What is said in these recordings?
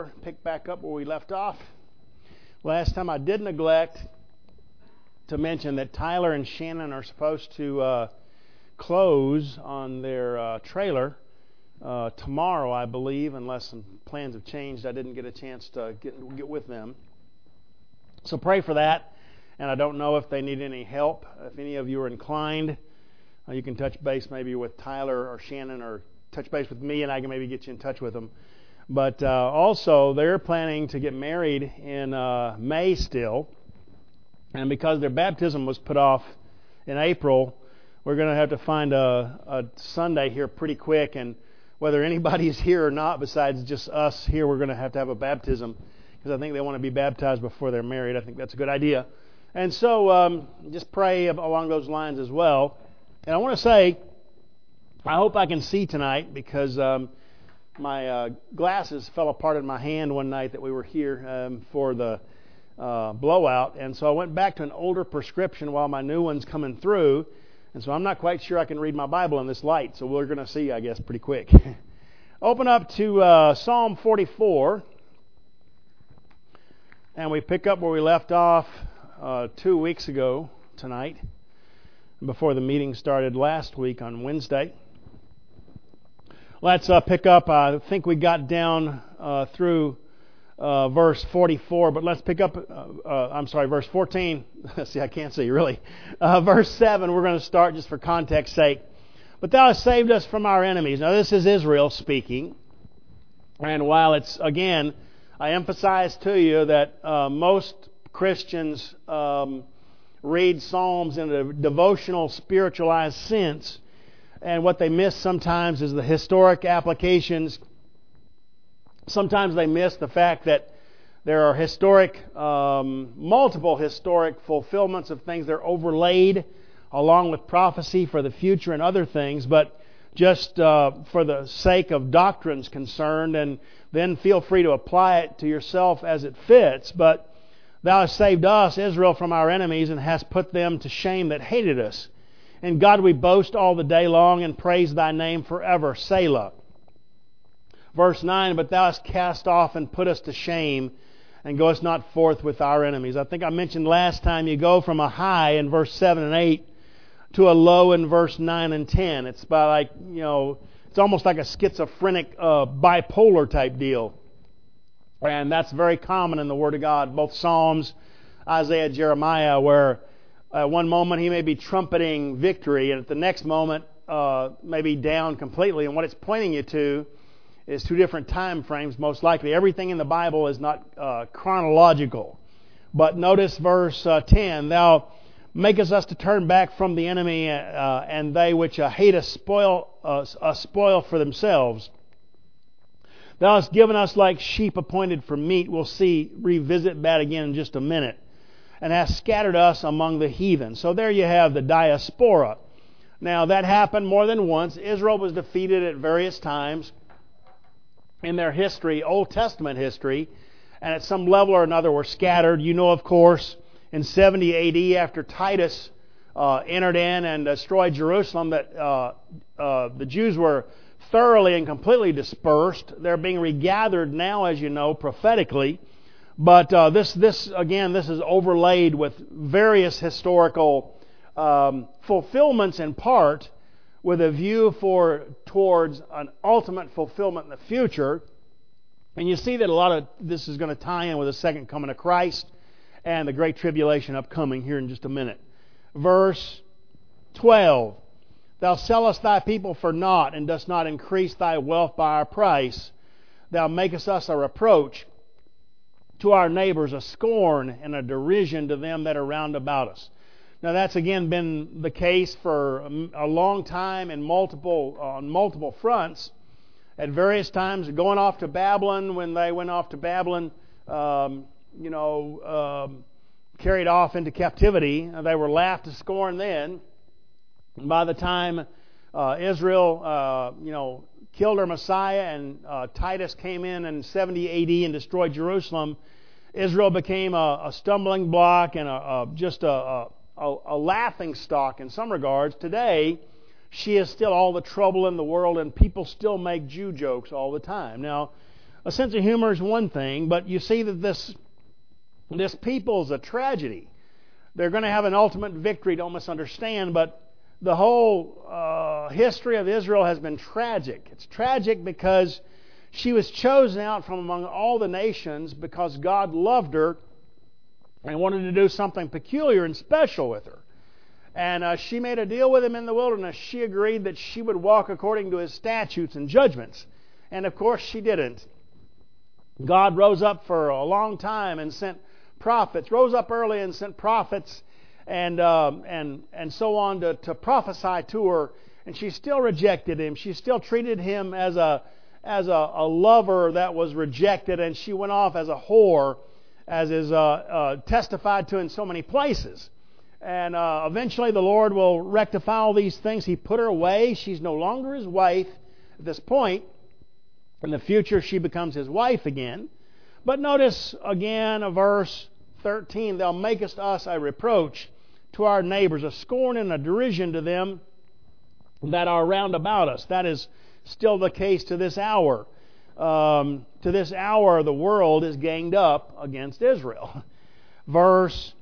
Pick back up where we left off. Last time I did neglect to mention that Tyler and Shannon are supposed to close on their trailer tomorrow, I believe, unless some plans have changed. I didn't get a chance to get with them. So pray for that. And I don't know if they need any help. If any of you are inclined, you can touch base maybe with Tyler or Shannon, or touch base with me and I can maybe get you in touch with them. But also, they're planning to get married in May still. And because their baptism was put off in April, we're going to have to find a Sunday here pretty quick. And whether anybody's here or not, besides just us here, we're going to have a baptism. Because I think they want to be baptized before they're married. I think that's a good idea. And so just pray along those lines as well. And I want to say, I hope I can see tonight, because my glasses fell apart in my hand one night that we were here for the blowout, and so I went back to an older prescription while my new one's coming through, and so I'm not quite sure I can read my Bible in this light, so we're going to see, I guess, pretty quick. Open up to Psalm 44, and we pick up where we left off 2 weeks ago tonight, before the meeting started last week on Wednesday. Let's pick up, I think we got down through verse 44, but let's pick up, verse 14. See, I can't see, really. Verse 7, we're going to start just for context sake. But thou hast saved us from our enemies. Now, this is Israel speaking. And while it's, again, I emphasize to you that most Christians read Psalms in a devotional, spiritualized sense. And what they miss sometimes is the historic applications. Sometimes they miss the fact that there are multiple historic fulfillments of things that are overlaid along with prophecy for the future and other things, but just for the sake of doctrines concerned, and then feel free to apply it to yourself as it fits. But thou hast saved us, Israel, from our enemies, and hast put them to shame that hated us. In God we boast all the day long and praise thy name forever. Selah. Verse 9, but thou hast cast off and put us to shame, and goest not forth with our enemies. I think I mentioned last time you go from a high in verse 7 and 8 to a low in verse 9 and 10. It's it's almost like a schizophrenic, bipolar type deal. And that's very common in the Word of God, both Psalms, Isaiah, Jeremiah, where at one moment he may be trumpeting victory, and at the next moment may be down completely. And what it's pointing you to is two different time frames, most likely. Everything in the Bible is not chronological. But notice verse 10, thou makest us to turn back from the enemy, and they which hate us spoil for themselves. Thou hast given us like sheep appointed for meat. We'll revisit that again in just a minute. And hast scattered us among the heathen. So there you have the diaspora. Now that happened more than once. Israel was defeated at various times in their history, Old Testament history, and at some level or another were scattered. You know, of course, in 70 A.D. after Titus entered in and destroyed Jerusalem, that the Jews were thoroughly and completely dispersed. They're being regathered now, as you know, prophetically. But this is overlaid with various historical fulfillments in part, with a view towards an ultimate fulfillment in the future. And you see that a lot of this is going to tie in with the second coming of Christ and the Great Tribulation upcoming here in just a minute. Verse 12, thou sellest thy people for naught, and dost not increase thy wealth by our price. Thou makest us a reproach to our neighbors, a scorn and a derision to them that are round about us. Now that's again been the case for a long time on multiple fronts. At various times, going off to Babylon, when they went off to Babylon, carried off into captivity, they were laughed to scorn then. And by the time Israel, killed their Messiah, and Titus came in 70 A.D. and destroyed Jerusalem, Israel became a stumbling block and just a laughing stock in some regards. Today, she is still all the trouble in the world, and people still make Jew jokes all the time. Now, a sense of humor is one thing, but you see that this people is a tragedy. They're going to have an ultimate victory, don't misunderstand, but the whole history of Israel has been tragic. It's tragic because she was chosen out from among all the nations because God loved her and wanted to do something peculiar and special with her. And she made a deal with him in the wilderness. She agreed that she would walk according to his statutes and judgments. And of course she didn't. God rose up for a long time and sent prophets, rose up early and sent prophets and so on to prophesy to her. And she still rejected him. She still treated him as a lover that was rejected, and she went off as a whore, as is testified to in so many places. And eventually the Lord will rectify all these things. He put her away. She's no longer his wife at this point. In the future, she becomes his wife again. But notice again verse 13, thou makest us a reproach to our neighbors, a scorn and a derision to them that are round about us. That is still the case to this hour. To this hour, the world is ganged up against Israel. Verse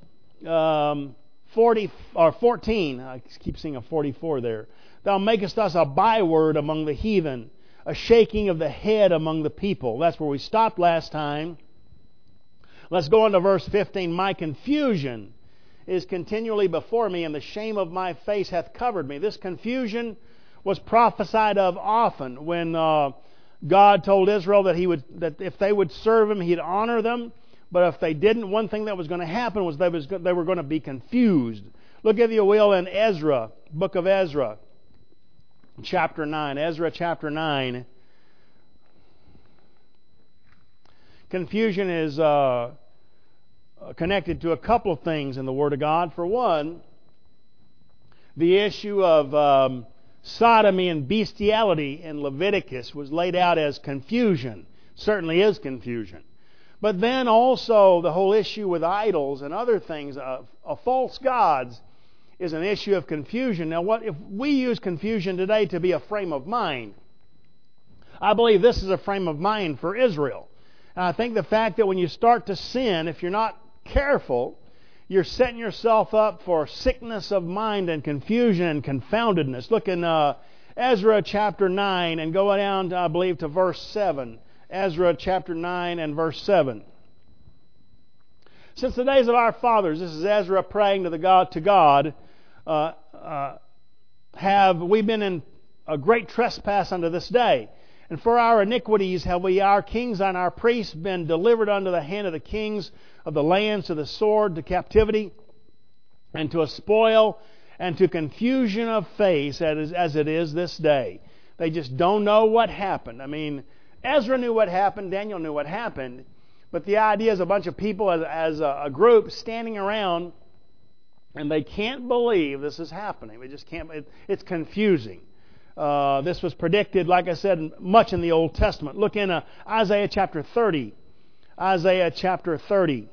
14. I keep seeing a 44 there. Thou makest us a byword among the heathen, a shaking of the head among the people. That's where we stopped last time. Let's go on to verse 15. My confusion is continually before me, and the shame of my face hath covered me. This confusion was prophesied of often when God told Israel that if they would serve Him, He'd honor them. But if they didn't, one thing that was going to happen was they were going to be confused. Look, if you will, in Ezra, book of Ezra, chapter 9. Ezra chapter 9. Confusion is connected to a couple of things in the Word of God. For one, the issue of sodomy and bestiality in Leviticus was laid out as confusion. Certainly is confusion. But then also the whole issue with idols and other things, of false gods, is an issue of confusion. Now, what if we use confusion today to be a frame of mind? I believe this is a frame of mind for Israel. And I think the fact that when you start to sin, if you're not careful, you're setting yourself up for sickness of mind and confusion and confoundedness. Look in Ezra chapter 9 and go down, I believe, to verse 7. Ezra chapter 9 and verse 7. Since the days of our fathers, this is Ezra praying to God, have we been in a great trespass unto this day. And for our iniquities have we, our kings and our priests, been delivered unto the hand of the kings of the lands, to the sword, to captivity, and to a spoil, and to confusion of face, as it is this day. They just don't know what happened. I mean, Ezra knew what happened, Daniel knew what happened, but the idea is a bunch of people as a group standing around, and they can't believe this is happening. They just can't. It's confusing. This was predicted, like I said, much in the Old Testament. Look in Isaiah chapter 30. Isaiah chapter 30.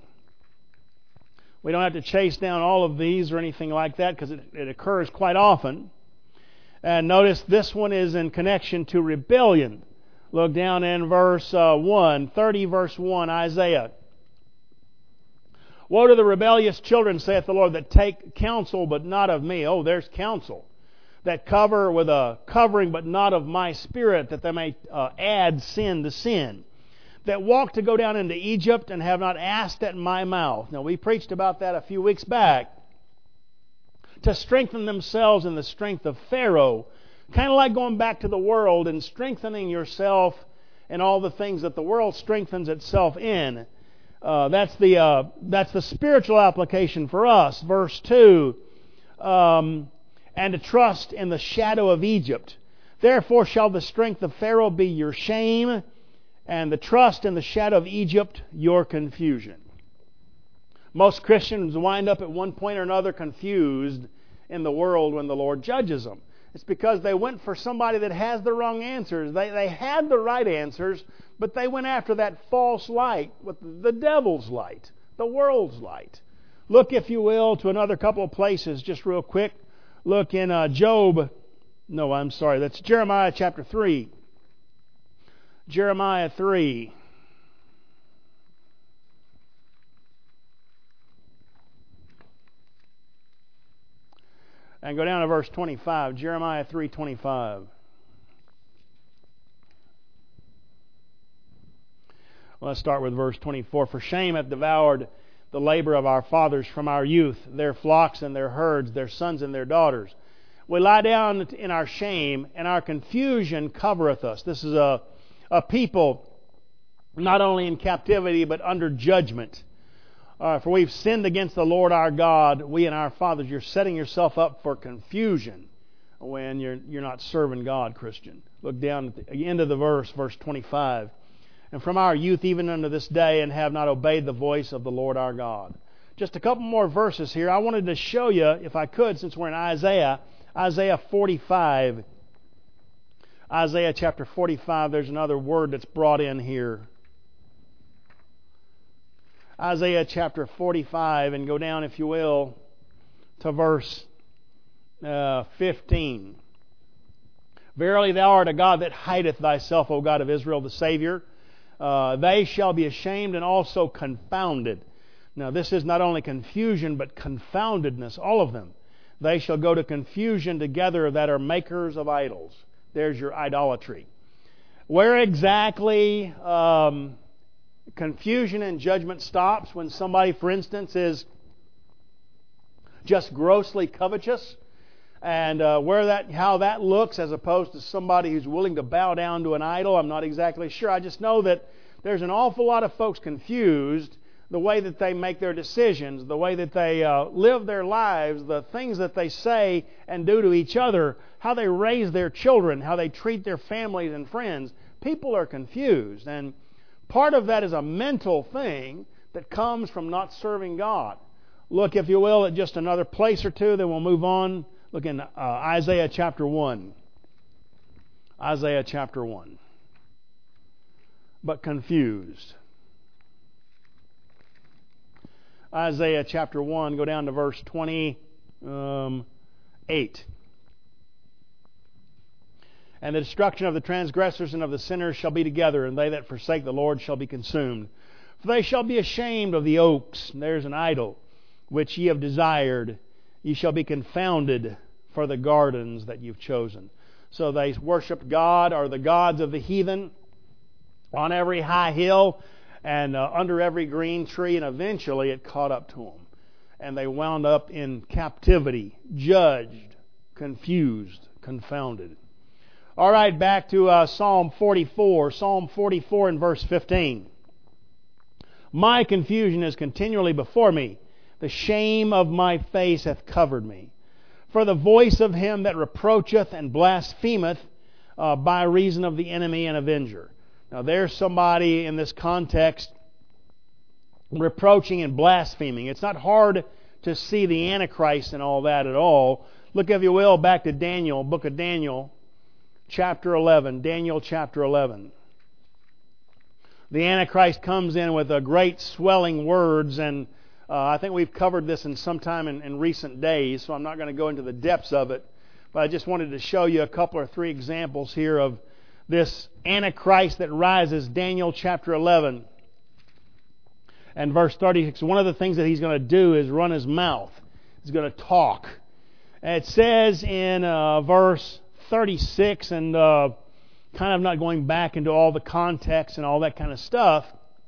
We don't have to chase down all of these or anything like that because it occurs quite often. And notice this one is in connection to rebellion. Look down in verse 1, 30 verse 1, Isaiah. Woe to the rebellious children, saith the Lord, that take counsel, but not of me. Oh, there's counsel. That cover with a covering, but not of my spirit, that they may add sin to sin. That walk to go down into Egypt, and have not asked at my mouth. Now, we preached about that a few weeks back. To strengthen themselves in the strength of Pharaoh. Kind of like going back to the world and strengthening yourself in all the things that the world strengthens itself in. That's the spiritual application for us. Verse 2, and to trust in the shadow of Egypt. Therefore shall the strength of Pharaoh be your shame, and the trust in the shadow of Egypt your confusion. Most Christians wind up at one point or another confused in the world when the Lord judges them. It's because they went for somebody that has the wrong answers. They had the right answers, but they went after that false light, with the devil's light, the world's light. Look, if you will, to another couple of places, just real quick. Look in that's Jeremiah chapter 3. Jeremiah 3. And go down to verse 25, Jeremiah 3:25. Let's start with verse 24. For shame hath devoured the labor of our fathers from our youth, their flocks and their herds, their sons and their daughters. We lie down in our shame, and our confusion covereth us. This is a people not only in captivity, but under judgment. For we've sinned against the Lord our God, we and our fathers. You're setting yourself up for confusion when you're not serving God, Christian. Look down at the end of the verse, verse 25. And from our youth even unto this day, and have not obeyed the voice of the Lord our God. Just a couple more verses here. I wanted to show you, if I could, since we're in Isaiah 45. Isaiah chapter 45, there's another word that's brought in here. Isaiah chapter 45, and go down, if you will, to verse 15. Verily thou art a God that hideth thyself, O God of Israel, the Savior. They shall be ashamed and also confounded. Now this is not only confusion, but confoundedness, all of them. They shall go to confusion together that are makers of idols. There's your idolatry. Where exactly confusion and judgment stops? When somebody, for instance, is just grossly covetous, and how that looks as opposed to somebody who's willing to bow down to an idol, I'm not exactly sure. I just know that there's an awful lot of folks confused, the way that they make their decisions, the way that they live their lives, the things that they say and do to each other, how they raise their children, how they treat their families and friends. People are confused, and part of that is a mental thing that comes from not serving God. Look, if you will, at just another place or two, then we'll move on. Look in Isaiah chapter 1. Isaiah chapter 1. But confused. Isaiah chapter 1, go down to verse 28. And the destruction of the transgressors and of the sinners shall be together, and they that forsake the Lord shall be consumed. For they shall be ashamed of the oaks, there's an idol, which ye have desired. Ye shall be confounded for the gardens that you've chosen. So they worshiped God, or the gods of the heathen, on every high hill and under every green tree, and eventually it caught up to them. And they wound up in captivity, judged, confused, confounded. All right, back to Psalm 44. Psalm 44 and verse 15. My confusion is continually before me. The shame of my face hath covered me. For the voice of him that reproacheth and blasphemeth by reason of the enemy and avenger. Now there's somebody in this context reproaching and blaspheming. It's not hard to see the Antichrist and all that at all. Look, if you will, back to Daniel, book of Daniel, chapter 11. Daniel chapter 11. The Antichrist comes in with a great swelling words, and I think we've covered this in some time in recent days, so I'm not going to go into the depths of it. But I just wanted to show you a couple or three examples here of this Antichrist that rises. Daniel chapter 11 and verse 36. One of the things that he's going to do is run his mouth. He's going to talk. And it says in verse 36, and kind of not going back into all the context and all that kind of stuff,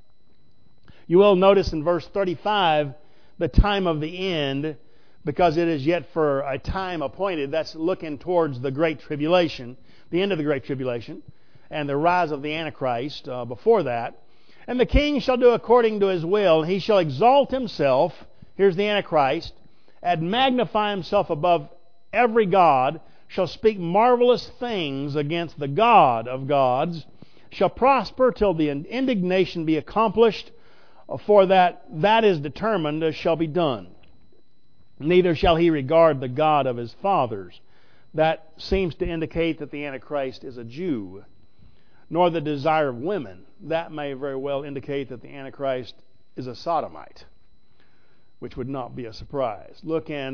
you will notice in verse 35 the time of the end, because it is yet for a time appointed. That's looking towards the Great Tribulation, the end of the Great Tribulation, and the rise of the Antichrist before that. And the king shall do according to his will, and he shall exalt himself, here's the Antichrist, and magnify himself above every god, shall speak marvelous things against the God of gods, shall prosper till the indignation be accomplished, for that is determined shall be done. Neither shall he regard the God of his fathers. That seems to indicate that the Antichrist is a Jew, nor the desire of women. That may very well indicate that the Antichrist is a sodomite, which would not be a surprise. Look in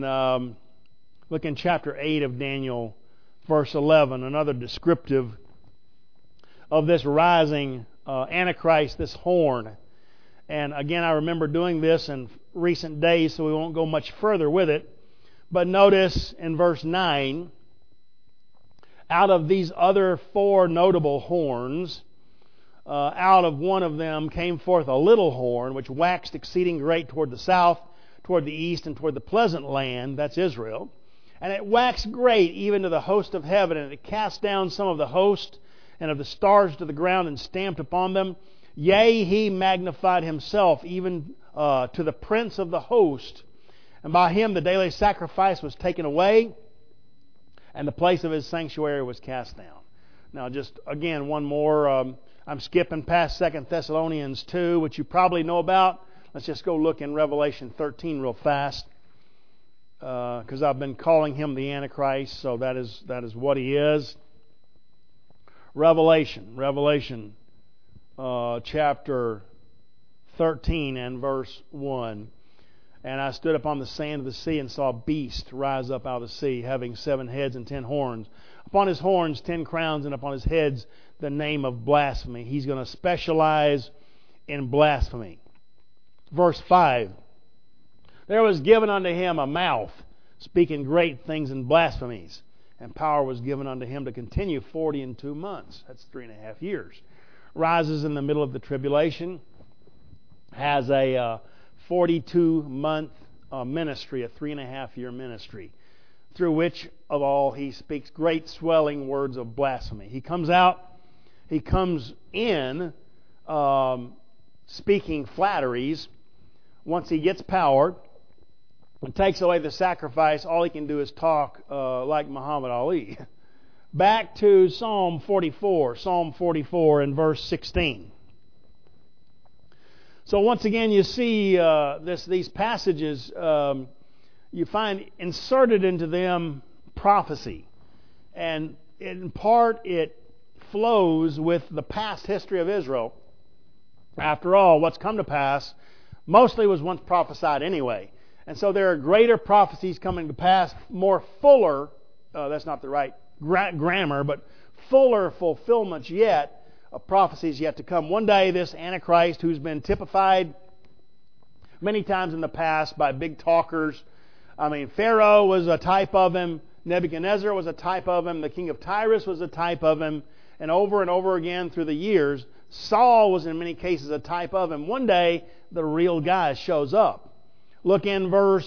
chapter 8 of Daniel, verse 11, another descriptive of this rising Antichrist, this horn. And again, I remember doing this in recent days, so we won't go much further with it. But notice in verse 9, out of these other 4 notable horns, out of one of them came forth a little horn, which waxed exceeding great toward the south, toward the east, and toward the pleasant land, that's Israel. And it waxed great even to the host of heaven, and it cast down some of the host and of the stars to the ground, and stamped upon them. Yea, he magnified himself even to the prince of the host. And by him the daily sacrifice was taken away, and the place of his sanctuary was cast down. Now, just again, one more. I'm skipping past 2 Thessalonians 2, which you probably know about. Let's just go look in Revelation 13 real fast, because I've been calling him the Antichrist, so that is what he is. Revelation chapter 13 and verse 1. And I stood upon the sand of the sea and saw a beast rise up out of the sea, having 7 heads and 10 horns. Upon his horns 10 crowns, and upon his heads the name of blasphemy. He's going to specialize in blasphemy. Verse 5. There was given unto him a mouth, speaking great things and blasphemies. And power was given unto him to continue 42 months. That's 3.5 years. Rises in the middle of the tribulation. Has a 42-month ministry, a 3.5-year ministry, through which of all he speaks great swelling words of blasphemy. He comes in speaking flatteries. Once he gets power and takes away the sacrifice, all he can do is talk like Muhammad Ali. Back to Psalm 44 and verse 16. So once again, you see these passages, you find inserted into them prophecy. And in part, it flows with the past history of Israel. After all, what's come to pass mostly was once prophesied anyway. And so there are greater prophecies coming to pass, more fuller, that's not the right grammar, but fuller fulfillments yet of prophecies yet to come. One day this Antichrist, who's been typified many times in the past by big talkers. I mean, Pharaoh was a type of him. Nebuchadnezzar was a type of him. The king of Tyrus was a type of him. And over again through the years, Saul was in many cases a type of him. One day, the real guy shows up. Look in verse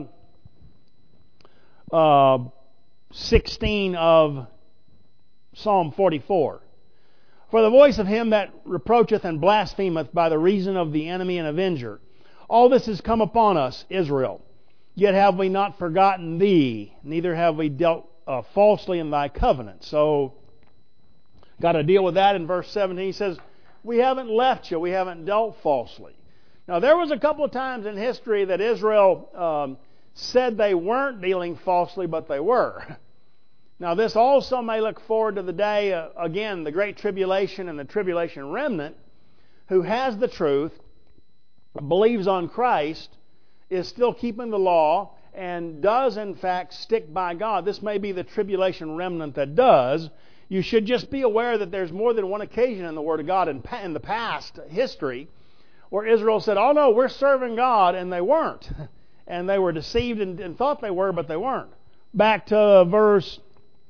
16 of Psalm 44. For the voice of him that reproacheth and blasphemeth by the reason of the enemy and avenger. All this has come upon us, Israel. Yet have we not forgotten thee, neither have we dealt falsely in thy covenant. So, got to deal with that in verse 17. He says, we haven't left you, we haven't dealt falsely. Now, there was a couple of times in history that Israel said they weren't dealing falsely, but they were. Now, this also may look forward to the day, again, the Great Tribulation and the Tribulation remnant, who has the truth, believes on Christ, is still keeping the law, and does, in fact, stick by God. This may be the Tribulation remnant that does. You should just be aware that there's more than one occasion in the Word of God in the past history where Israel said, oh no, we're serving God, and they weren't. And they were deceived and thought they were, but they weren't. Back to verse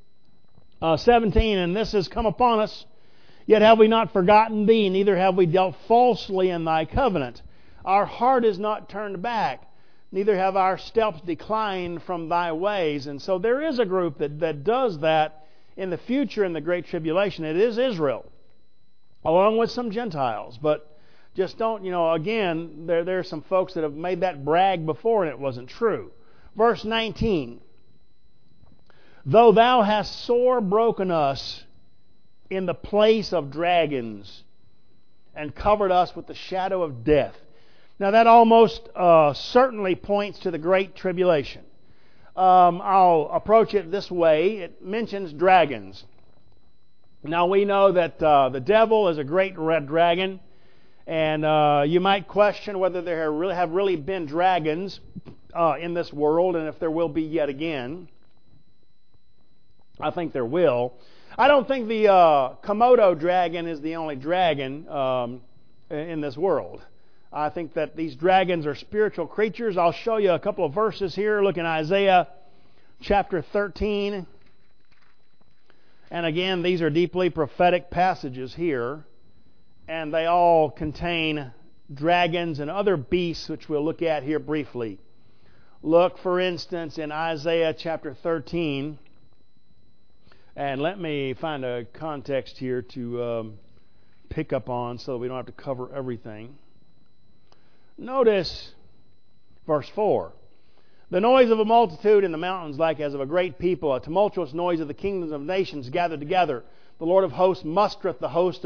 17, and this has come upon us, yet have we not forgotten thee, neither have we dealt falsely in thy covenant. Our heart is not turned back, neither have our steps declined from thy ways. And so there is a group that does that in the future in the Great Tribulation. It is Israel, along with some Gentiles. But just don't, again, there are some folks that have made that brag before and it wasn't true. Verse 19. Though thou hast sore broken us in the place of dragons and covered us with the shadow of death. Now that almost certainly points to the Great Tribulation. I'll approach it this way. It mentions dragons. Now we know that the devil is a great red dragon. And you might question whether there have really been dragons in this world, and if there will be yet again. I think there will. I don't think the Komodo dragon is the only dragon in this world. I think that these dragons are spiritual creatures. I'll show you a couple of verses here. Look in Isaiah chapter 13. And again, these are deeply prophetic passages here. And they all contain dragons and other beasts, which we'll look at here briefly. Look, for instance, in Isaiah chapter 13. And let me find a context here to pick up on so that we don't have to cover everything. Notice verse 4. The noise of a multitude in the mountains like as of a great people, a tumultuous noise of the kingdoms of nations gathered together. The Lord of hosts mustereth the host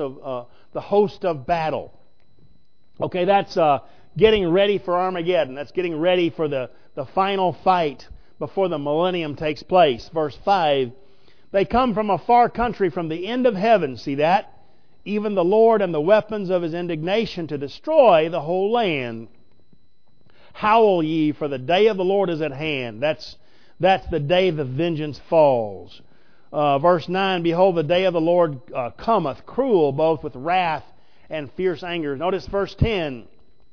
of battle. Okay, that's getting ready for Armageddon. That's getting ready for the final fight before the millennium takes place. Verse 5. They come from a far country, from the end of heaven. See that? Even the Lord and the weapons of His indignation to destroy the whole land. Howl ye, for the day of the Lord is at hand. That's the day the vengeance falls. Verse 9, behold, the day of the Lord cometh, cruel, both with wrath and fierce anger. Notice verse 10.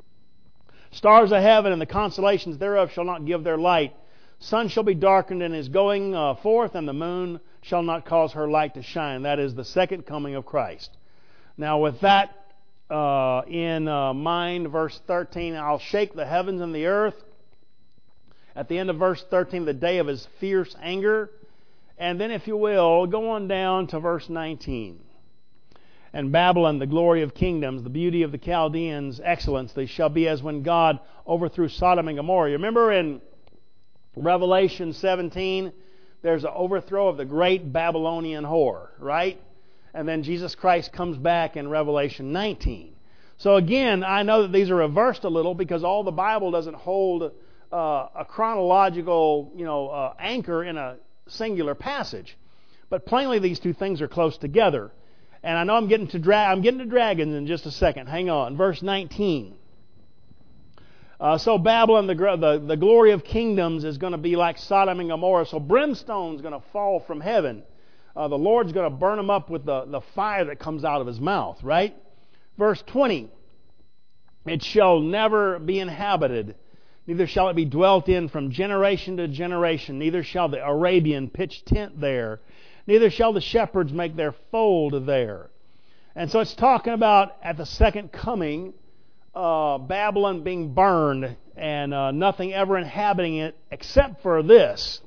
Stars of heaven and the constellations thereof shall not give their light. Sun shall be darkened in his going forth, and the moon shall not cause her light to shine. That is the second coming of Christ. Now with that in mind, verse 13, I'll shake the heavens and the earth. At the end of verse 13, the day of His fierce anger. And then, if you will, go on down to verse 19. And Babylon, the glory of kingdoms, the beauty of the Chaldeans, excellence, they shall be as when God overthrew Sodom and Gomorrah. You remember in Revelation 17, there's an overthrow of the great Babylonian whore, right? And then Jesus Christ comes back in Revelation 19. So again, I know that these are reversed a little because all the Bible doesn't hold a chronological, anchor in a singular passage. But plainly, these two things are close together. And I know I'm getting to dragons in just a second. Hang on. Verse 19. So Babylon, the glory of kingdoms, is going to be like Sodom and Gomorrah. So brimstone's going to fall from heaven. The Lord's going to burn them up with the fire that comes out of His mouth, right? Verse 20. It shall never be inhabited, neither shall it be dwelt in from generation to generation. Neither shall the Arabian pitch tent there, neither shall the shepherds make their fold there. And so it's talking about at the second coming, Babylon being burned and nothing ever inhabiting it except for this.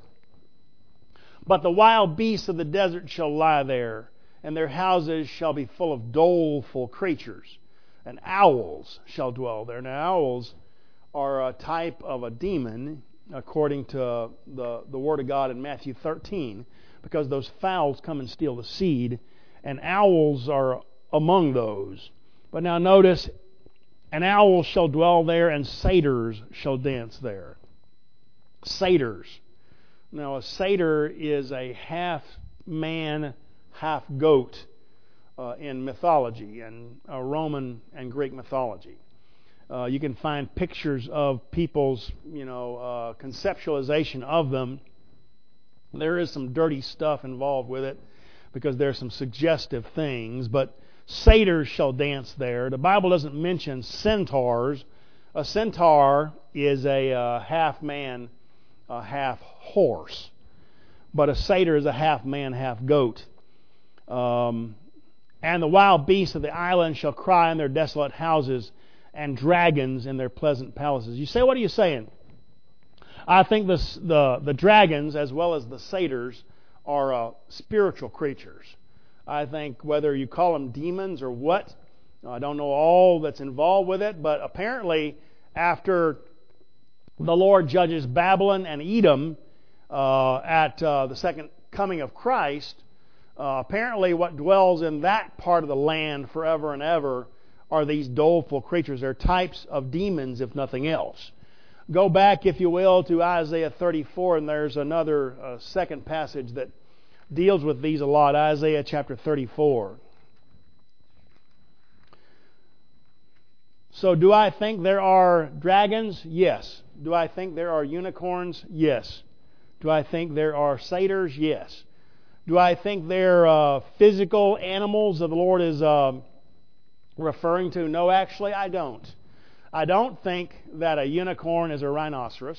But the wild beasts of the desert shall lie there, and their houses shall be full of doleful creatures, and owls shall dwell there. Now, owls are a type of a demon, according to the Word of God in Matthew 13, because those fowls come and steal the seed, and owls are among those. But now notice, an owl shall dwell there, and satyrs shall dance there. Satyrs. Now, a satyr is a half man, half goat in mythology, and Roman and Greek mythology. You can find pictures of people's, conceptualization of them. There is some dirty stuff involved with it because there's some suggestive things, but satyrs shall dance there. The Bible doesn't mention centaurs. A centaur is a half man, half horse, but a satyr is a half man, half goat. And the wild beasts of the island shall cry in their desolate houses, and dragons in their pleasant palaces. You say, what are you saying? I think the dragons, as well as the satyrs, are spiritual creatures. I think whether you call them demons or what, I don't know all that's involved with it, but apparently after the Lord judges Babylon and Edom at the second coming of Christ, apparently what dwells in that part of the land forever and ever are these doleful creatures. They're types of demons, if nothing else. Go back, if you will, to Isaiah 34, and there's another second passage that deals with these a lot. Isaiah chapter 34. So do I think there are dragons? Yes. Do I think there are unicorns? Yes. Do I think there are satyrs? Yes. Do I think they're physical animals that the Lord is referring to? No, actually, I don't. I don't think that a unicorn is a rhinoceros.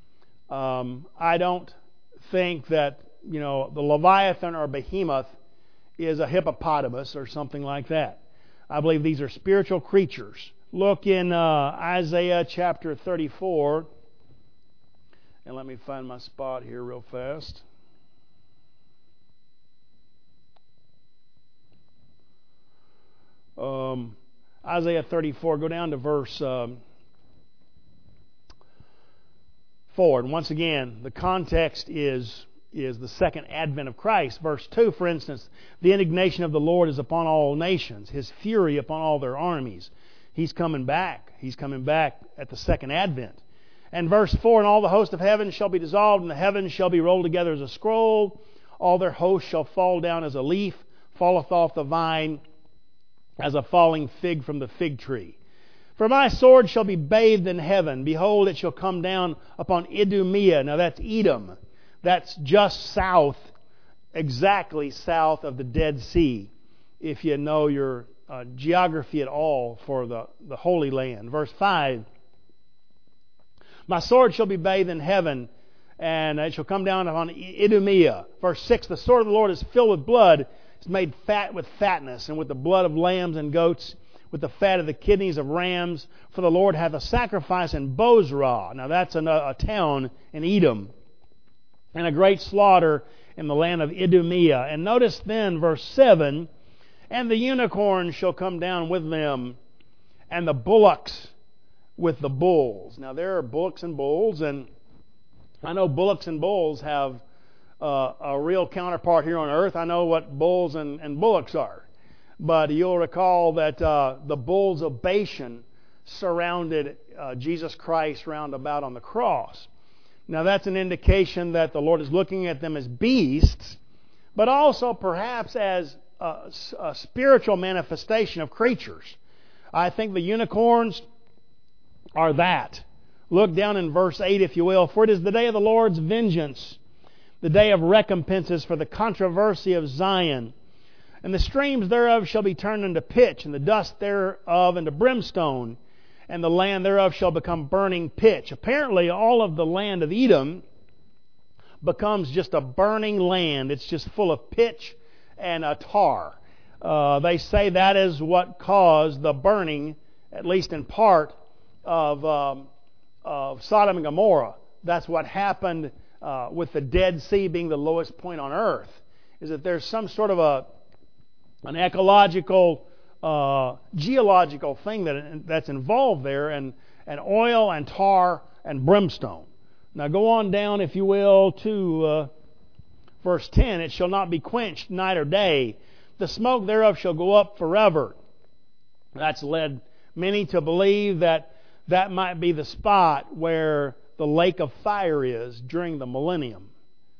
I don't think that, the Leviathan or Behemoth is a hippopotamus or something like that. I believe these are spiritual creatures. Look in Isaiah chapter 34. And let me find my spot here real fast. Isaiah 34, go down to verse 4. And once again, the context is the second advent of Christ. Verse 2, for instance, the indignation of the Lord is upon all nations, His fury upon all their armies. He's coming back. He's coming back at the second advent. And verse 4, and all the host of heaven shall be dissolved, and the heavens shall be rolled together as a scroll. All their hosts shall fall down as a leaf, falleth off the vine, as a falling fig from the fig tree. For my sword shall be bathed in heaven. Behold, it shall come down upon Idumea. Now that's Edom. That's just south, exactly south of the Dead Sea, if you know your geography at all for the Holy Land. Verse 5, my sword shall be bathed in heaven, and it shall come down upon Idumea. Verse 6, the sword of the Lord is filled with blood, is made fat with fatness, and with the blood of lambs and goats, with the fat of the kidneys of rams. For the Lord hath a sacrifice in Bozrah. Now that's a town in Edom. And a great slaughter in the land of Idumea. And notice then, verse 7, and the unicorn shall come down with them, and the bullocks with the bulls. Now there are bullocks and bulls, and I know bullocks and bulls have a real counterpart here on earth. I know what bulls and bullocks are. But you'll recall that the bulls of Bashan surrounded Jesus Christ round about on the cross. Now that's an indication that the Lord is looking at them as beasts, but also perhaps as a spiritual manifestation of creatures. I think the unicorns are that. Look down in verse 8, if you will. For it is the day of the Lord's vengeance, the day of recompenses for the controversy of Zion. And the streams thereof shall be turned into pitch, and the dust thereof into brimstone, and the land thereof shall become burning pitch. Apparently, all of the land of Edom becomes just a burning land. It's just full of pitch and tar. They say that is what caused the burning, at least in part, of Sodom and Gomorrah. That's what happened with the Dead Sea being the lowest point on earth, is that there's some sort of an ecological, geological thing that's involved there, and oil and tar and brimstone. Now go on down, if you will, to verse 10. It shall not be quenched night or day. The smoke thereof shall go up forever. That's led many to believe that might be the spot where the lake of fire is during the millennium.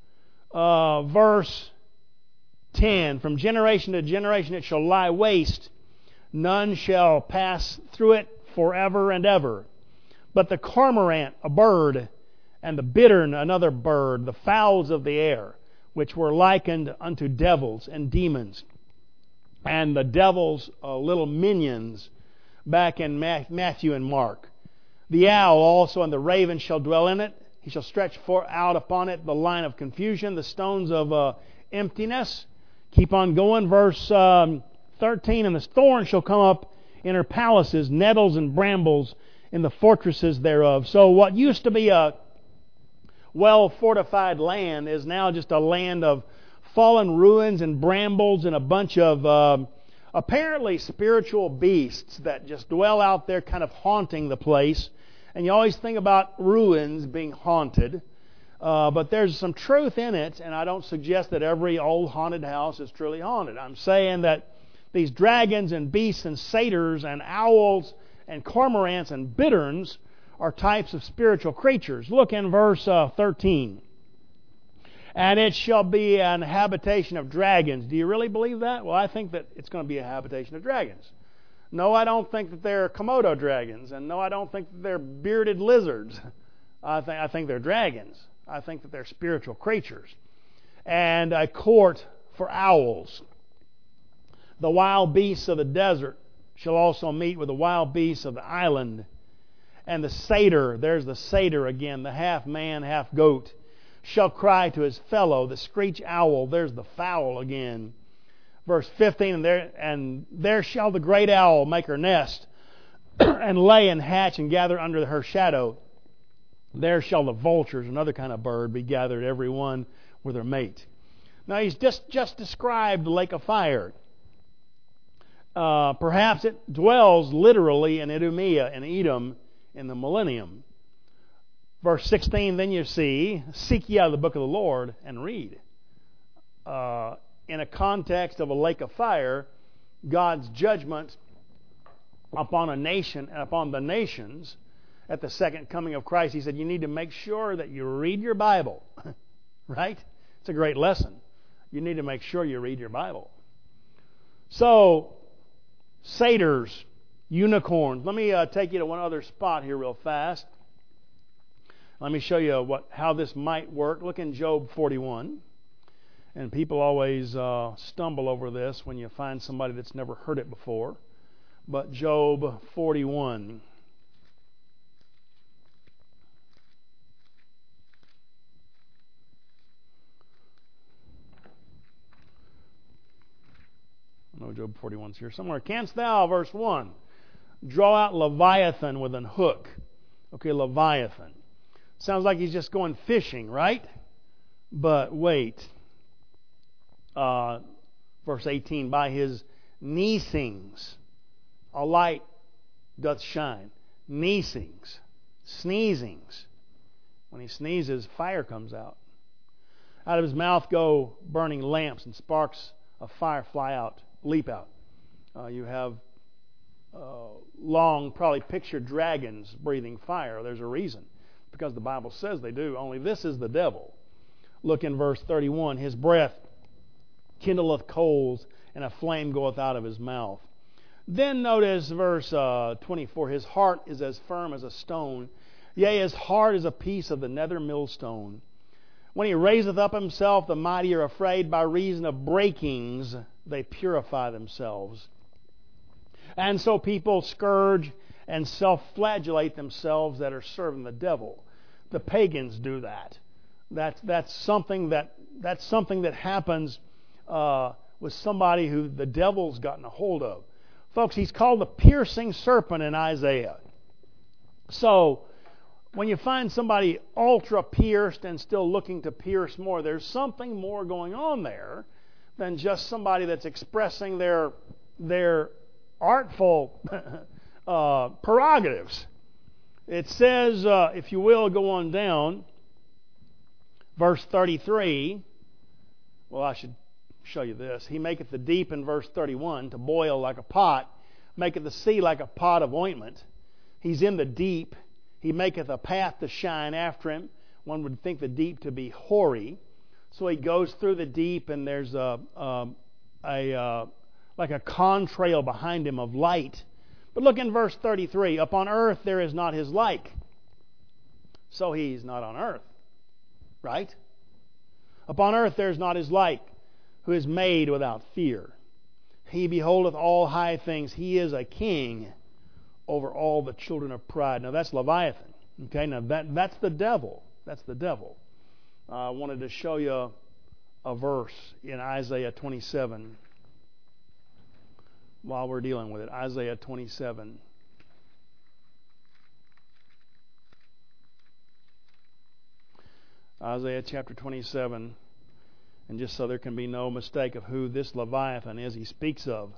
Verse 10, from generation to generation it shall lie waste. None shall pass through it forever and ever. But the cormorant, a bird, and the bittern, another bird, the fowls of the air, which were likened unto devils and demons, and the devil's little minions back in Matthew and Mark. The owl also and the raven shall dwell in it. He shall stretch out upon it the line of confusion, the stones of emptiness. Keep on going, verse 13, and the thorn shall come up in her palaces, nettles and brambles in the fortresses thereof. So what used to be a well-fortified land is now just a land of fallen ruins and brambles and a bunch of apparently spiritual beasts that just dwell out there kind of haunting the place. And you always think about ruins being haunted. But there's some truth in it, and I don't suggest that every old haunted house is truly haunted. I'm saying that these dragons and beasts and satyrs and owls and cormorants and bitterns are types of spiritual creatures. Look in verse 13. And it shall be an habitation of dragons. Do you really believe that? Well, I think that it's going to be a habitation of dragons. No, I don't think that they're Komodo dragons. And no, I don't think that they're bearded lizards. I think they're dragons. I think that they're spiritual creatures. And a court for owls. The wild beasts of the desert shall also meet with the wild beasts of the island, And the satyr, there's the satyr again, the half man, half goat, shall cry to his fellow, the screech owl, there's the fowl again. Verse 15, and there shall the great owl make her nest, and lay and hatch and gather under her shadow. There shall the vultures, another kind of bird, be gathered, every one with her mate. Now he's just described the lake of fire. Perhaps it dwells literally in Idumea and Edom in the millennium. Verse 16, then you see, seek ye out of the book of the Lord and read. In a context of a lake of fire, God's judgment upon a nation and upon the nations at the second coming of Christ, He said, you need to make sure that you read your Bible. Right? It's a great lesson. You need to make sure you read your Bible. So, satyrs, unicorns. Let me take you to one other spot here real fast. Let me show you how this might work. Look in Job 41. And people always stumble over this when you find somebody that's never heard it before. But Job 41. I know Job 41's here somewhere. Canst thou, verse 1, draw out Leviathan with an hook? Okay, Leviathan. Sounds like he's just going fishing, right? But wait. Verse 18, by his neesings a light doth shine. Neesings. Sneezings. When he sneezes, fire comes out. Out of his mouth go burning lamps, and sparks of fire leap out. You have long, probably pictured dragons breathing fire. There's a reason. Because the Bible says they do. Only this is the devil. Look in verse 31. His breath kindleth coals, and a flame goeth out of his mouth. Then notice verse 24. His heart is as firm as a stone, yea, as hard as a piece of the nether millstone. When he raiseth up himself, the mighty are afraid. By reason of breakings they purify themselves. And so people scourge and self-flagellate themselves that are serving the devil. The pagans do that. That's something that happens with somebody who the devil's gotten a hold of. Folks, he's called the piercing serpent in Isaiah. So, when you find somebody ultra pierced and still looking to pierce more, there's something more going on there than just somebody that's expressing their artful prerogatives. It says, if you will, go on down, verse 33. Well, I should show you this. He maketh the deep, in verse 31, to boil like a pot, maketh the sea like a pot of ointment. He's in the deep. He maketh a path to shine after him. One would think the deep to be hoary. So he goes through the deep, and there's like a contrail behind him of light. But look in verse 33. Upon earth there is not his like. So he's not on earth. Right? Upon earth there is not his like, who is made without fear. He beholdeth all high things. He is a king over all the children of pride. Now that's Leviathan. Okay, now that's the devil. That's the devil. I wanted to show you a verse in Isaiah 27 while we're dealing with it. Isaiah 27. Isaiah chapter 27. And just so there can be no mistake of who this Leviathan is he speaks of.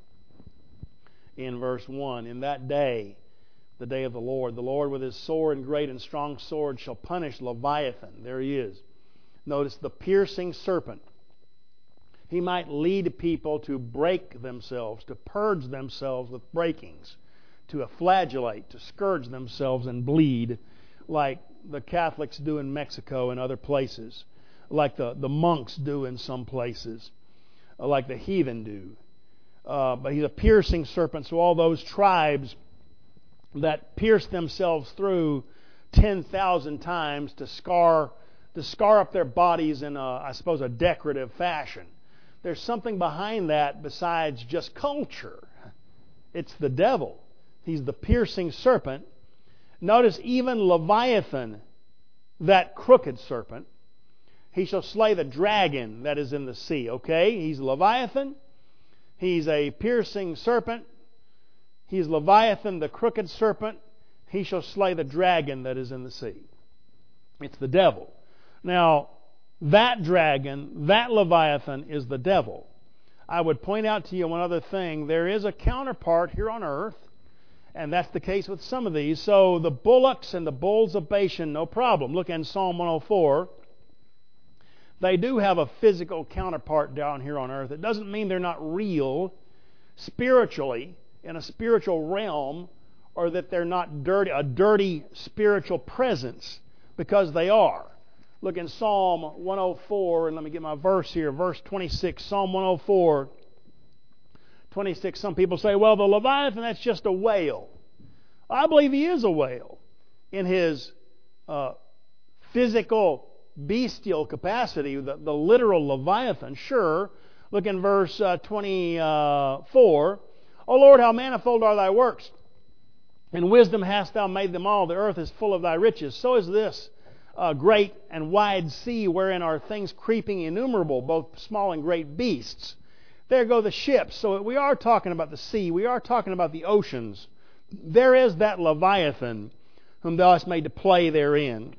In verse 1, in that day, the day of the Lord with his sword and great and strong sword shall punish Leviathan. There he is. Notice the piercing serpent. He might lead people to break themselves, to purge themselves with breakings, to flagellate, to scourge themselves and bleed, like the Catholics do in Mexico and other places, like the monks do in some places, like the heathen do. But he's a piercing serpent, so all those tribes that pierce themselves through 10,000 times to scar up their bodies in a decorative fashion. There's something behind that besides just culture. It's the devil. He's the piercing serpent, Notice even Leviathan, that crooked serpent, he shall slay the dragon that is in the sea. Okay? He's Leviathan. He's a piercing serpent. He's Leviathan, the crooked serpent. He shall slay the dragon that is in the sea. It's the devil. Now, that dragon, that Leviathan, is the devil. I would point out to you one other thing. There is a counterpart here on earth, and that's the case with some of these. So the bullocks and the bulls of Bashan, no problem. Look in Psalm 104. They do have a physical counterpart down here on earth. It doesn't mean they're not real spiritually, in a spiritual realm, or that they're not dirty, a dirty spiritual presence, because they are. Look in Psalm 104, and let me get my verse here, verse 26, Psalm 104, 26. Some people say, well, the Leviathan, that's just a whale. I believe he is a whale in his physical, bestial capacity, the literal Leviathan, sure. Look in verse 24. O Lord, how manifold are thy works! In wisdom hast thou made them all. The earth is full of thy riches. So is this great and wide sea, wherein are things creeping innumerable, both small and great beasts. There go the ships. So we are talking about the sea. We are talking about the oceans. There is that Leviathan whom thou hast made to play therein.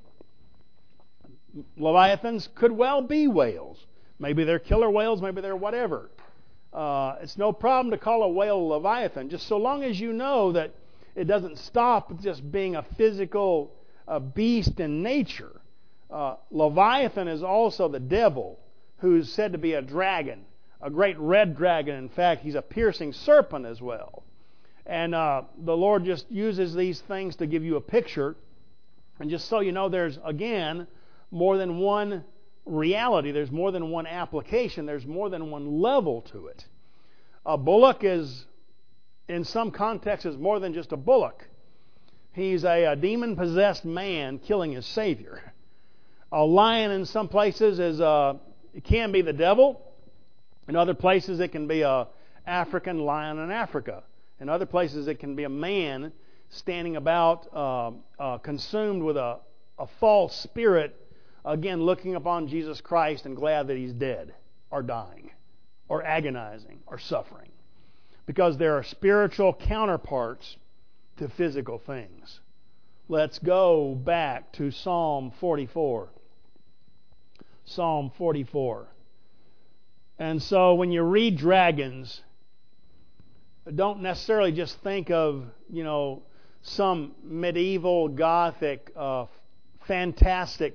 Leviathans could well be whales. Maybe they're killer whales, maybe they're whatever. It's no problem to call a whale Leviathan, just so long as you know that it doesn't stop with just being a physical beast in nature. Leviathan is also the devil, who's said to be a dragon, a great red dragon. In fact, he's a piercing serpent as well. And the Lord just uses these things to give you a picture. And just so you know, there's, again, more than one reality. There's more than one application. There's more than one level to it. A bullock is, in some contexts, is more than just a bullock. He's a demon-possessed man killing his Savior. A lion in some places it can be the devil. In other places it can be a African lion in Africa. In other places it can be a man standing about consumed with a false spirit, again looking upon Jesus Christ and glad that He's dead or dying or agonizing or suffering. Because there are spiritual counterparts to physical things. Let's go back to Psalm 44. Psalm 44. And so when you read dragons, don't necessarily just think of, some medieval Gothic, fantastic,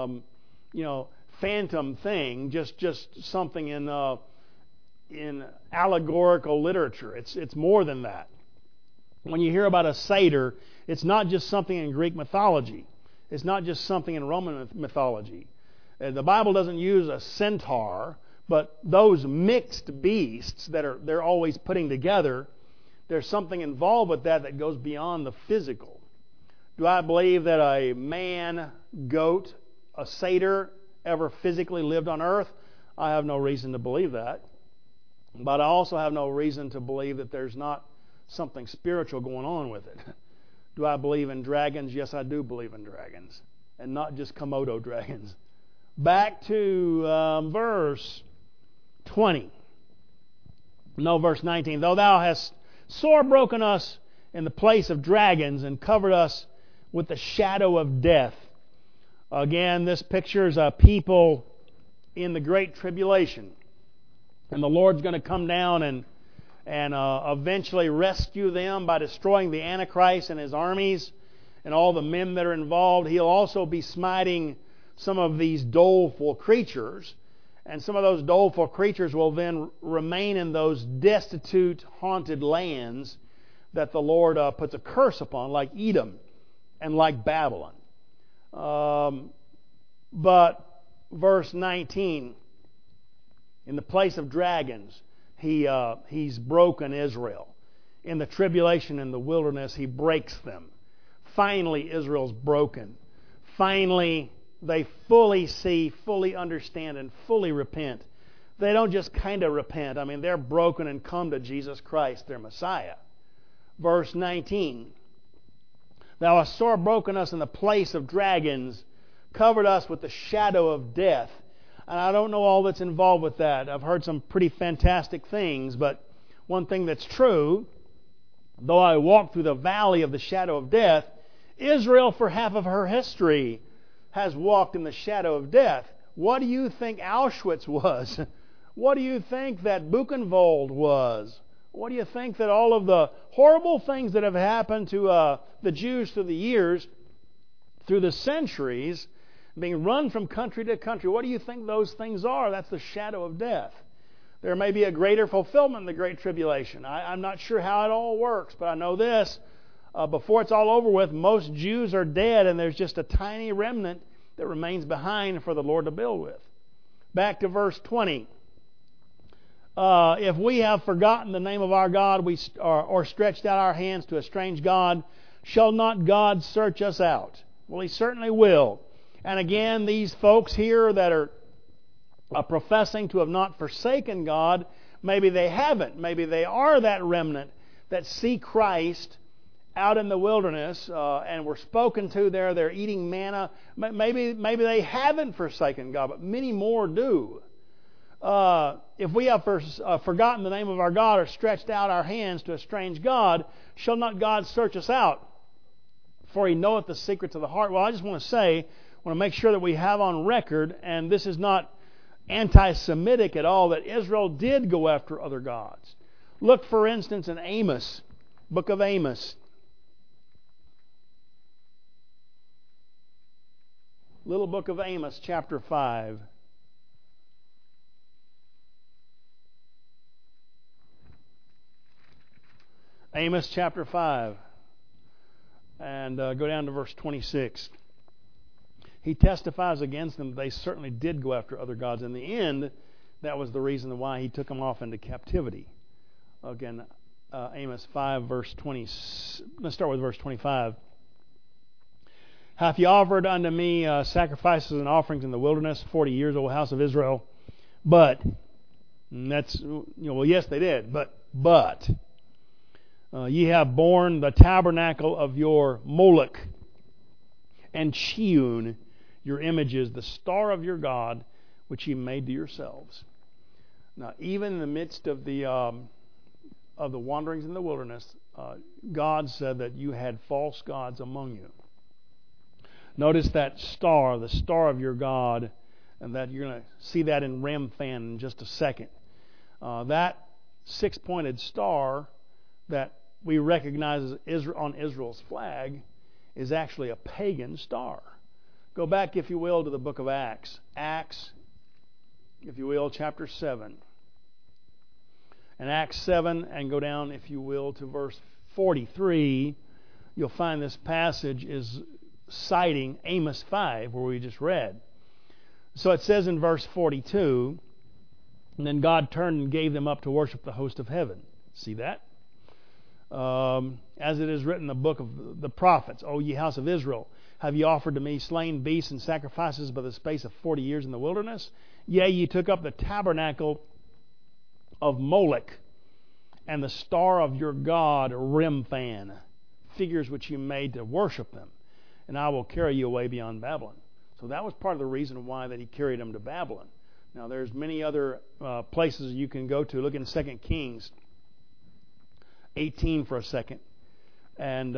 phantom thing, just something in allegorical literature. It's more than that. When you hear about a satyr, it's not just something in Greek mythology. It's not just something in Roman mythology. The Bible doesn't use a centaur, but those mixed beasts that they're always putting together, there's something involved with that goes beyond the physical. Do I believe that a man, goat, a satyr ever physically lived on earth? I have no reason to believe that. But I also have no reason to believe that there's not something spiritual going on with it. Do I believe in dragons? Yes, I do believe in dragons. And not just Komodo dragons. Back to verse 20. No, verse 19. Though thou hast sore broken us in the place of dragons and covered us with the shadow of death. Again, this pictures a people in the Great Tribulation. And the Lord's going to come down and eventually rescue them by destroying the Antichrist and his armies and all the men that are involved. He'll also be smiting some of these doleful creatures. And some of those doleful creatures will then remain in those destitute, haunted lands that the Lord puts a curse upon, like Edom and like Babylon. But verse 19, in the place of dragons, He's broken Israel. In the tribulation in the wilderness, He breaks them. Finally, Israel's broken. Finally, they fully see, fully understand, and fully repent. They don't just kind of repent. I mean, they're broken and come to Jesus Christ, their Messiah. Verse 19. Thou hast sore broken us in the place of dragons, covered us with the shadow of death. And I don't know all that's involved with that. I've heard some pretty fantastic things, but one thing that's true, though I walk through the valley of the shadow of death, Israel for half of her history has walked in the shadow of death. What do you think Auschwitz was? What do you think that Buchenwald was? What do you think that all of the horrible things that have happened to the Jews through the years, through the centuries, being run from country to country, what do you think those things are? That's the shadow of death. There may be a greater fulfillment in the Great Tribulation. I'm not sure how it all works, but I know this. Before it's all over with, most Jews are dead, and there's just a tiny remnant that remains behind for the Lord to build with. Back to verse 20. If we have forgotten the name of our God or stretched out our hands to a strange God, shall not God search us out? Well, He certainly will. And again, these folks here that are professing to have not forsaken God, maybe they haven't. Maybe they are that remnant that see Christ out in the wilderness and were spoken to there. They're eating manna. Maybe they haven't forsaken God, but many more do. If we have forgotten the name of our God or stretched out our hands to a strange God, shall not God search us out? For He knoweth the secrets of the heart. Well, I just want to make sure that we have on record, and this is not anti-Semitic at all, that Israel did go after other gods. Look, for instance, in Amos, book of Amos. Little book of Amos, chapter 5. Amos chapter 5. And go down to verse 26. He testifies against them that they certainly did go after other gods. In the end, that was the reason why He took them off into captivity. Again, Amos 5, verse 20. Let's start with verse 25. Hath ye offered unto me sacrifices and offerings in the wilderness 40 years, O house of Israel? But, well, yes, they did. But, ye have borne the tabernacle of your Moloch, and Chiun, your images, the star of your God, which ye made to yourselves. Now, even in the midst of the wanderings in the wilderness, God said that you had false gods among you. Notice that star, the star of your God, and that you're going to see that in Remphan in just a second. That six-pointed star that we recognize on Israel's flag is actually a pagan star. Go back, if you will, to the book of Acts. Acts, if you will, chapter 7. And Acts 7, and go down, if you will, to verse 43, you'll find this passage is citing Amos 5, where we just read. So it says in verse 42, and then God turned and gave them up to worship the host of heaven. See that? As it is written in the book of the prophets, O ye house of Israel, have ye offered to me slain beasts and sacrifices by the space of 40 years in the wilderness? Yea, ye took up the tabernacle of Moloch, and the star of your god Remphan, figures which you made to worship them, and I will carry you away beyond Babylon. So that was part of the reason why that He carried them to Babylon. Now there's many other places you can go to. Look in 2 Kings 18 for a second. And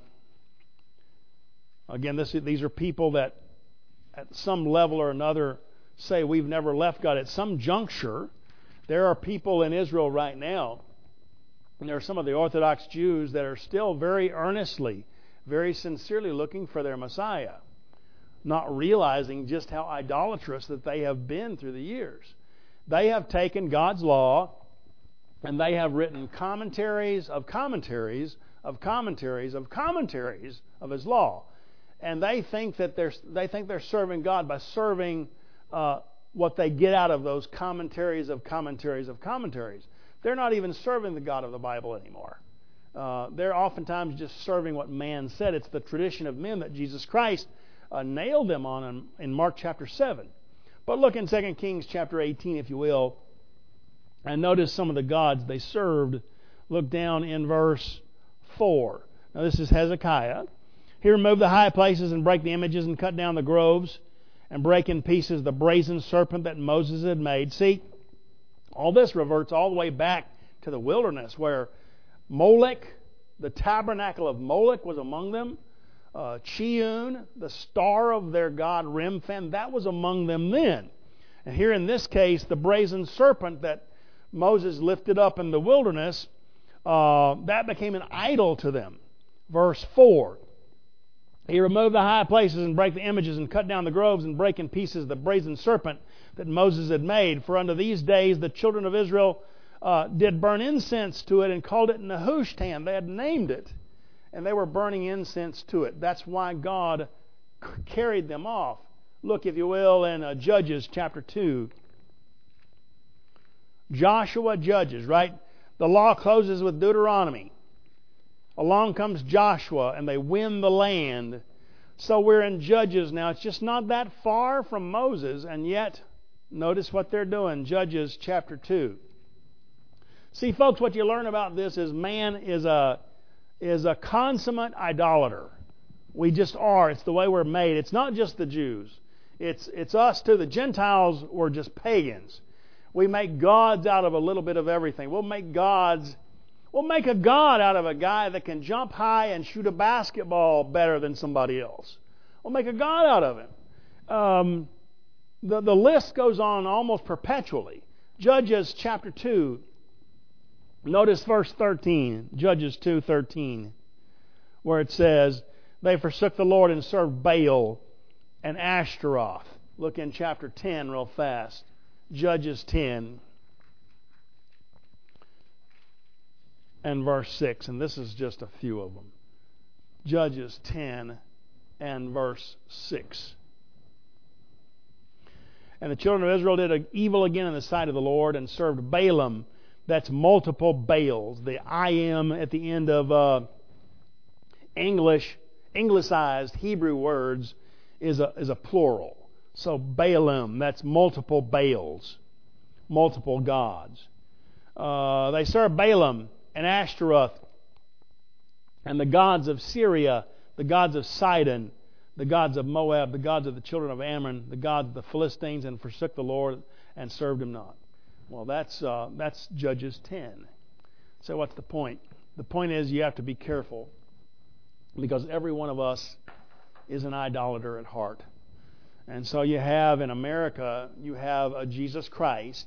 again, these are people that at some level or another say we've never left God. At some juncture, there are people in Israel right now, and there are some of the Orthodox Jews that are still very earnestly, very sincerely looking for their Messiah, not realizing just how idolatrous that they have been through the years. They have taken God's law, and they have written commentaries of commentaries of commentaries of commentaries of His law, and they think that they're serving God by serving what they get out of those commentaries of commentaries of commentaries. They're not even serving the God of the Bible anymore. They're oftentimes just serving what man said. It's the tradition of men that Jesus Christ nailed them on in Mark chapter 7. But look in 2 Kings chapter 18, if you will, and notice some of the gods they served. Look down in verse 4. Now this is Hezekiah. He removed the high places and brake the images and cut down the groves and brake in pieces the brazen serpent that Moses had made. See, all this reverts all the way back to the wilderness where Molech, the tabernacle of Molech was among them. Chiun, the star of their god Remphan, that was among them then. And here in this case, the brazen serpent that Moses lifted up in the wilderness, that became an idol to them. Verse 4. He removed the high places and brake the images and cut down the groves and brake in pieces the brazen serpent that Moses had made. For unto these days the children of Israel did burn incense to it and called it Nehushtan. They had named it, and they were burning incense to it. That's why God carried them off. Look, if you will, in Judges chapter 2. Joshua, Judges, right? The law closes with Deuteronomy. Along comes Joshua, and they win the land. So we're in Judges now. It's just not that far from Moses, and yet, notice what they're doing. Judges chapter 2. See, folks, what you learn about this is man is a consummate idolater. We just are. It's the way we're made. It's not just the Jews. It's us too. The Gentiles were just pagans. We make gods out of a little bit of everything. We'll make a god out of a guy that can jump high and shoot a basketball better than somebody else. We'll make a god out of him. The list goes on almost perpetually. Judges chapter 2. Notice verse 13. Judges 2:13, where it says, they forsook the Lord and served Baal and Ashtaroth. Look in chapter 10 real fast. Judges 10 and verse 6. And this is just a few of them. Judges 10 and verse 6. And the children of Israel did evil again in the sight of the Lord and served Balaam. That's multiple Baals. The I am at the end of Anglicized Hebrew words is a plural. So Balaam, that's multiple Baals, multiple gods. They serve Balaam and Ashtaroth and the gods of Syria, the gods of Sidon, the gods of Moab, the gods of the children of Ammon, the gods of the Philistines, and forsook the Lord and served him not. Well, that's Judges 10. So what's the point? The point is you have to be careful, because every one of us is an idolater at heart. And so you have in America, you have a Jesus Christ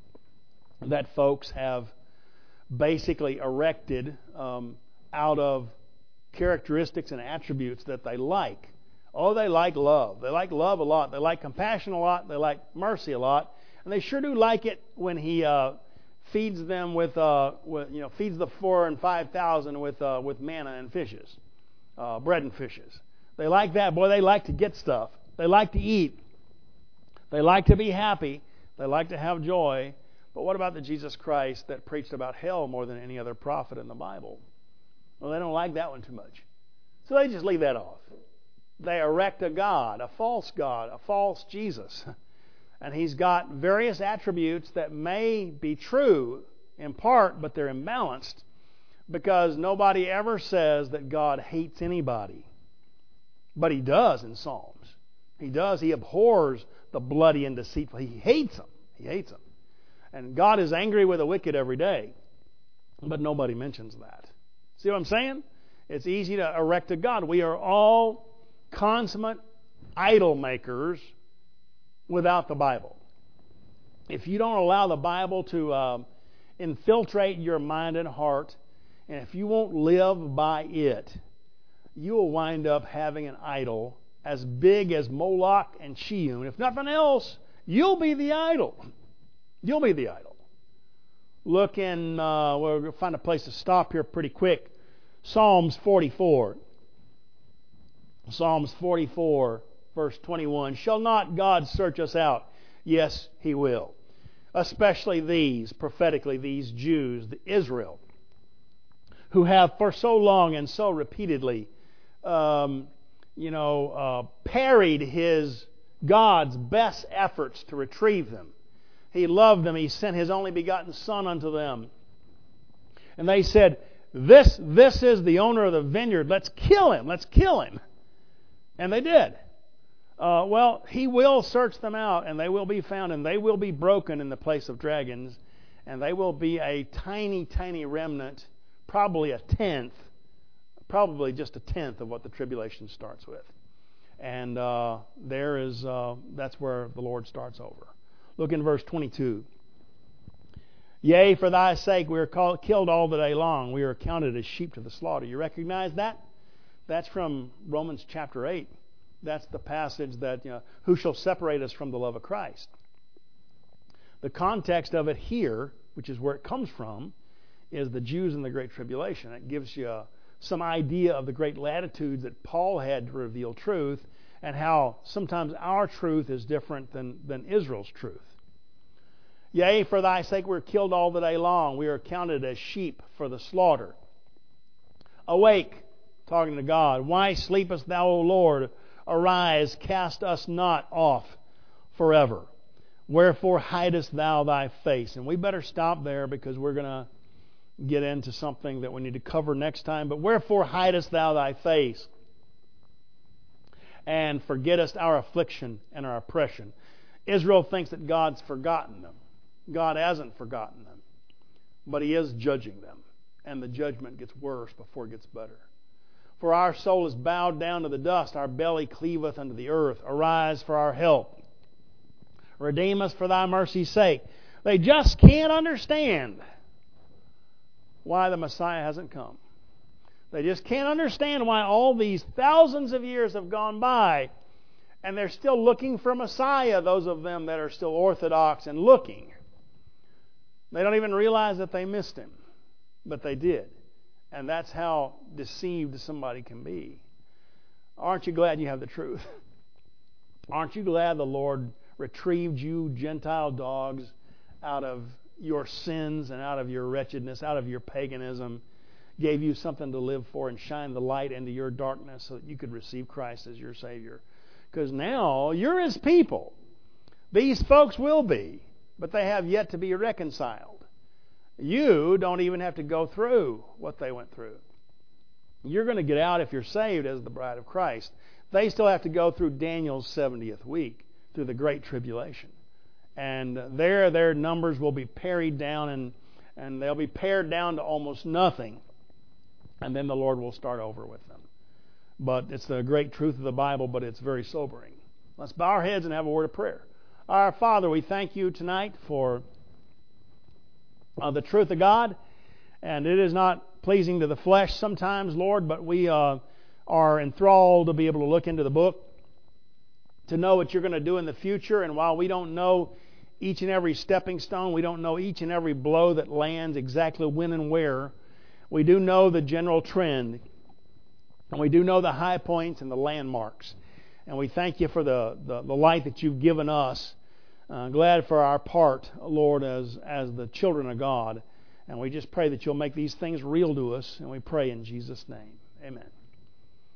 that folks have basically erected out of characteristics and attributes that they like. Oh, they like love. They like love a lot. They like compassion a lot. They like mercy a lot. And they sure do like it when he feeds them with feeds the 4,000 and 5,000 with manna and fishes, bread and fishes. They like that. Boy, they like to get stuff. They like to eat. They like to be happy. They like to have joy. But what about the Jesus Christ that preached about hell more than any other prophet in the Bible? Well, they don't like that one too much. So they just leave that off. They erect a God, a false Jesus. And he's got various attributes that may be true in part, but they're imbalanced, because nobody ever says that God hates anybody. But he does in Psalms. He does. He abhors the bloody and deceitful. He hates them. He hates them. And God is angry with the wicked every day. But nobody mentions that. See what I'm saying? It's easy to erect a God. We are all consummate idol makers without the Bible. If you don't allow the Bible to infiltrate your mind and heart, and if you won't live by it, you will wind up having an idol as big as Moloch and Chiun. If nothing else, you'll be the idol. You'll be the idol. Look in, we're going to find a place to stop here pretty quick. Psalms 44. Psalms 44, verse 21. Shall not God search us out? Yes, He will. Especially these, prophetically, these Jews, the Israel, who have for so long and so repeatedly parried His God's best efforts to retrieve them. He loved them. He sent His only begotten Son unto them. And they said, this is the owner of the vineyard. Let's kill him. Let's kill him. And they did. Well, he will search them out, and they will be found, and they will be broken in the place of dragons, and they will be a tiny, tiny remnant, probably just a tenth of what the tribulation starts with. And that's where the Lord starts over. Look in verse 22. Yea, for thy sake we are killed all the day long. We are counted as sheep to the slaughter. You recognize that? That's from Romans chapter 8. That's the passage that, who shall separate us from the love of Christ? The context of it here, which is where it comes from, is the Jews in the Great Tribulation. It gives you some idea of the great latitudes that Paul had to reveal truth, and how sometimes our truth is different than Israel's truth. Yea, for thy sake we are killed all the day long. We are counted as sheep for the slaughter. Awake, talking to God. Why sleepest thou, O Lord? Arise, cast us not off forever. Wherefore hidest thou thy face? And we better stop there, because we're going to get into something that we need to cover next time. But wherefore hidest thou thy face, and forgettest our affliction and our oppression? Israel thinks that God's forgotten them. God hasn't forgotten them, but He is judging them, and the judgment gets worse before it gets better. For our soul is bowed down to the dust, our belly cleaveth unto the earth. Arise for our help. Redeem us for thy mercy's sake. They just can't understand why the Messiah hasn't come. They just can't understand why all these thousands of years have gone by, and they're still looking for Messiah, those of them that are still orthodox and looking. They don't even realize that they missed Him, but they did. And that's how deceived somebody can be. Aren't you glad you have the truth? Aren't you glad the Lord retrieved you, Gentile dogs, out of your sins and out of your wretchedness, out of your paganism, gave you something to live for, and shined the light into your darkness so that you could receive Christ as your Savior? Because now you're His people. These folks will be, but they have yet to be reconciled. You don't even have to go through what they went through. You're going to get out if you're saved as the bride of Christ. They still have to go through Daniel's 70th week, through the Great Tribulation. And there their numbers will be pared down, and they'll be pared down to almost nothing. And then the Lord will start over with them. But it's the great truth of the Bible, but it's very sobering. Let's bow our heads and have a word of prayer. Our Father, we thank You tonight for the truth of God. And it is not pleasing to the flesh sometimes, Lord, but we are enthralled to be able to look into the book, to know what You're going to do in the future. And while we don't know each and every stepping stone, we don't know each and every blow that lands exactly when and where, we do know the general trend, and we do know the high points and the landmarks. And we thank You for the light that You've given us. Glad for our part, Lord, as the children of God. And we just pray that You'll make these things real to us. And we pray in Jesus' name. Amen.